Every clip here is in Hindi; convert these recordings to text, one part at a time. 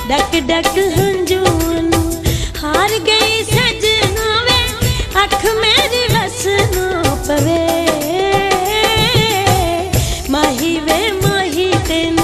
डक डक हंजून हार गई सजना वे अख मेरी वस ना पवे माही वे माही तेनू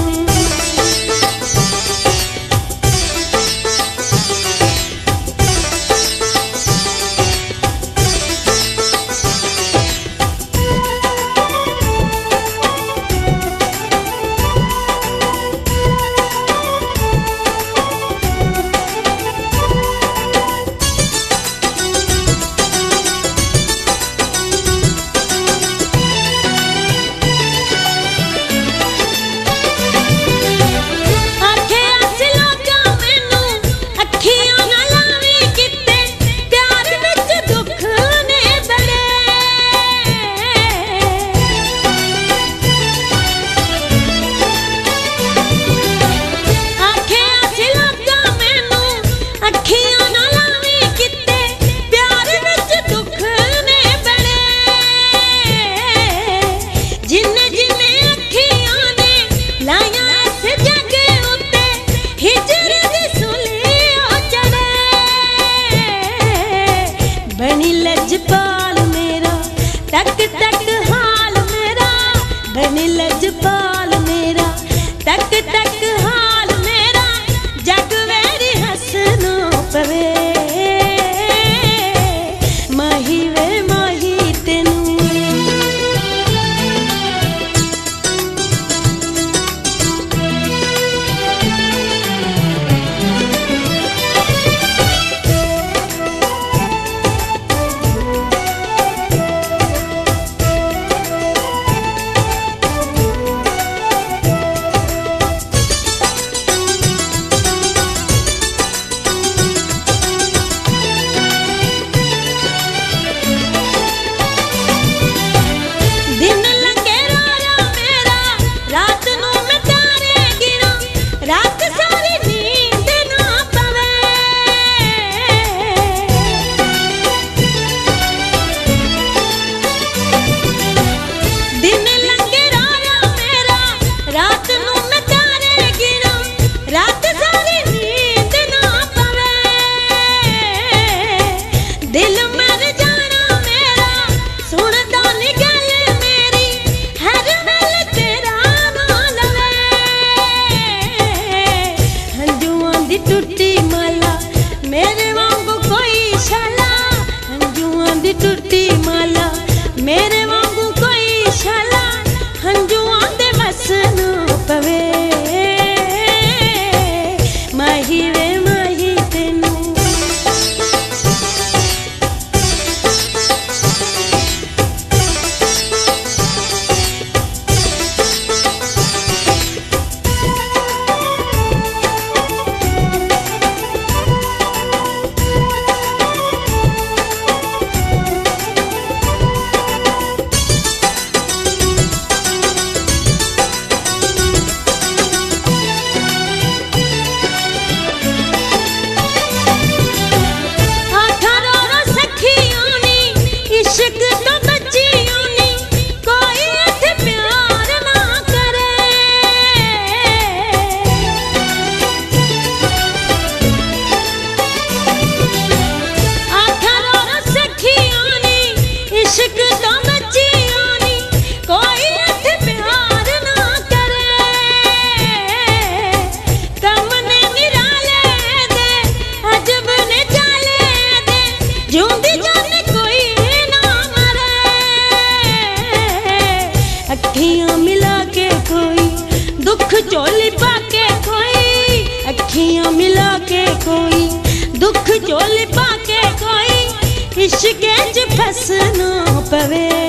बनी लजपाल मेरा टक टक हाल मेरा बनी लजपाल मेरा टक टक हाल मेरा जग मेरी हंसना पवे माही वे माही तेनू टूटी माला मेरे वांगू कोई शाला हंजुआं दी टूटी माला मेरे वांगू कोई शाला हंजुआं दे वस ना पवे माही वे माही तेनू अखियां मिला के कोई दुख झोली पाके कोई अखियां मिला के कोई दुख झोली पाके कोई इश्क़ च फस ना पवे।